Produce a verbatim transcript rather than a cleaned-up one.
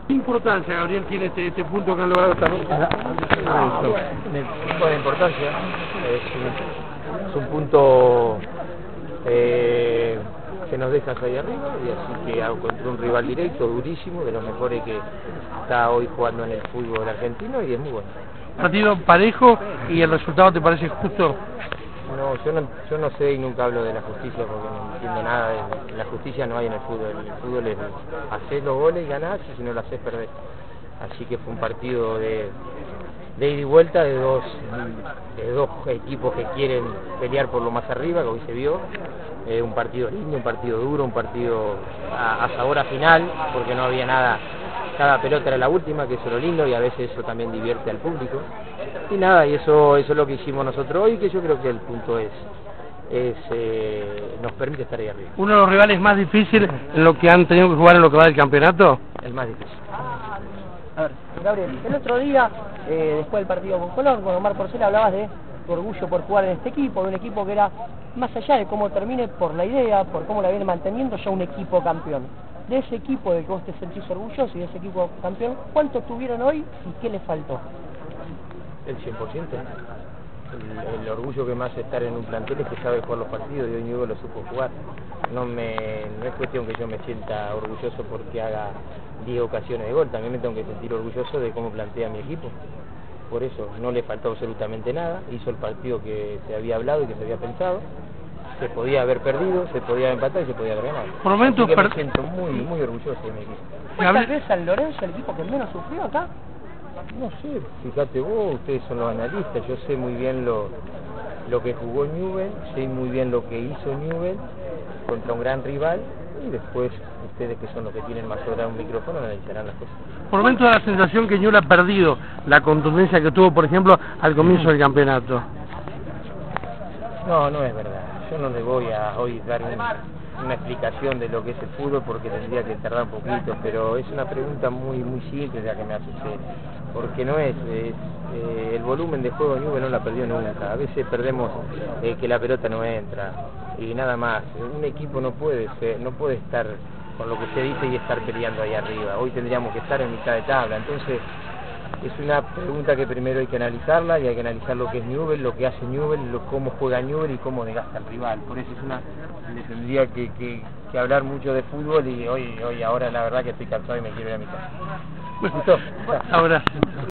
¿Qué importancia, Gabriel, tiene este, este punto que han logrado esta noche? Ah, bueno, buena importancia. Es un, es un punto eh, que nos deja ahí arriba, y así que hago contra un rival directo, durísimo, de los mejores que está hoy jugando en el fútbol argentino, y es muy bueno. Partido parejo, y el resultado te parece justo. No, yo no, yo no sé y nunca hablo de la justicia porque no entiendo nada. De la justicia no hay en el fútbol. En el fútbol es hacer los goles y ganás, y si no lo haces perdés. Así que fue un partido de, de ida y vuelta de dos, de dos equipos que quieren pelear por lo más arriba, que hoy se vio. Eh, un partido lindo, un partido duro, un partido a, a sabor a final, porque no había nada. Cada pelota era la última, que eso es lo lindo, y a veces eso también divierte al público. Y nada, y eso, eso es lo que hicimos nosotros hoy, que yo creo que el punto es, es eh, nos permite estar ahí arriba. ¿Uno de los rivales más difíciles en lo que han tenido que jugar en lo que va del campeonato? El más difícil. A ver, Gabriel, el otro día, eh, después del partido con Colón, con Omar Porcela, hablabas de tu orgullo por jugar en este equipo, de un equipo que era, más allá de cómo termine, por la idea, por cómo la viene manteniendo, ya un equipo campeón. De ese equipo del que vos te sentís orgulloso y de ese equipo campeón, ¿cuántos tuvieron hoy y qué les faltó? El cien por ciento. El, el orgullo que más estar en un plantel es que sabe jugar los partidos, y hoy Newell's lo supo jugar. No, me, no es cuestión que yo me sienta orgulloso porque haga diez ocasiones de gol, también me tengo que sentir orgulloso de cómo plantea mi equipo. Por eso no le faltó absolutamente nada, hizo el partido que se había hablado y que se había pensado. Se podía haber perdido, se podía empatar y se podía haber ganado. Por momentos Así que per... me siento muy, muy orgulloso de mi equipo. ¿Fue tal vez San Lorenzo el equipo que menos sufrió acá? No sé, fíjate vos, ustedes son los analistas, yo sé muy bien lo, lo que jugó Newell's, sé muy bien lo que hizo Newell's contra un gran rival, y después ustedes, que son los que tienen más hora un micrófono, analizarán las cosas. Por momentos da la sensación que Newell's ha perdido la contundencia que tuvo, por ejemplo, al comienzo del campeonato. No, no es verdad. Yo no le voy a hoy dar un, una explicación de lo que es el fútbol, porque tendría que tardar un poquito, pero es una pregunta muy muy simple la que me hace usted, porque no es, es eh, el volumen de juego de Newell's no la perdió nunca. A veces perdemos eh, que la pelota no entra y nada más. Un equipo no puede ser, no puede estar con lo que usted dice y estar peleando ahí arriba. Hoy tendríamos que estar en mitad de tabla. Entonces es una pregunta que primero hay que analizarla, y hay que analizar lo que es Newell's, lo que hace Newell's, lo, cómo juega Newell's y cómo desgasta al rival. Por eso es una, le tendría que, que, que hablar mucho de fútbol, y hoy, hoy ahora la verdad que estoy cansado y me quiero ir a mi casa. ¿Listo? Ahora.